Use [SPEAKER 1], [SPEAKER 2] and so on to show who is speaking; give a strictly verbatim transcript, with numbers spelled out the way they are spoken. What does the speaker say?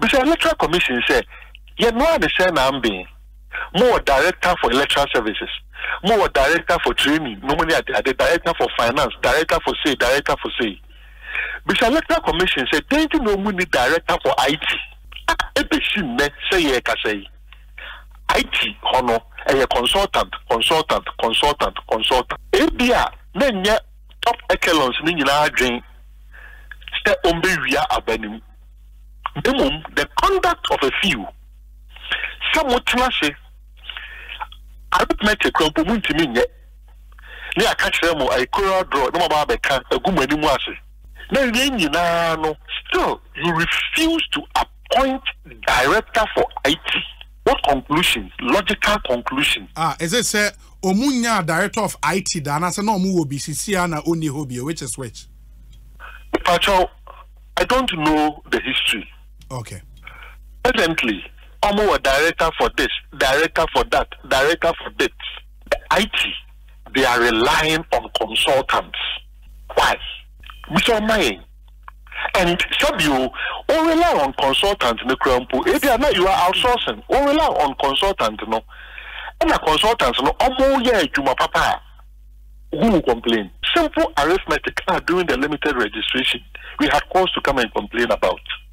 [SPEAKER 1] Because electoral commission say, you know the same I'm being more director for electoral services, more director for training, normally the director for finance, director for say, director for say. Because electoral commission say, they don't know money director for I T. Ebeshine say ye ka say I T hono a consultant, consultant, consultant, consultant. Ebia nenya top echelons ni nyina adwen step ombe wia abanim. Demum the conduct of a few. Some would say arithmetic crump muntimi nye. Ni aka kire mo I coral draw no ba be kan agum ani mu ase. Na nyina no still you refuse to appoint director for I T. What conclusion? Logical conclusion.
[SPEAKER 2] Ah, is it say Omunya director of I T dana say no mu obi sisia na oni hobie, which is which?
[SPEAKER 1] Pacho, I don't know the history.
[SPEAKER 2] Okay.
[SPEAKER 1] Presently, Omo a director for this, director for that, director for this. The I T, they are relying on consultants. Why? Mister Mayen. And some you all rely on consultants in the Krampo. If you are not, you are outsourcing. All rely on consultants, no. And the consultants, no, Omo ye Juma Papa. Who will complain? Simple arithmetic are doing the limited registration. We had cause to come and complain about.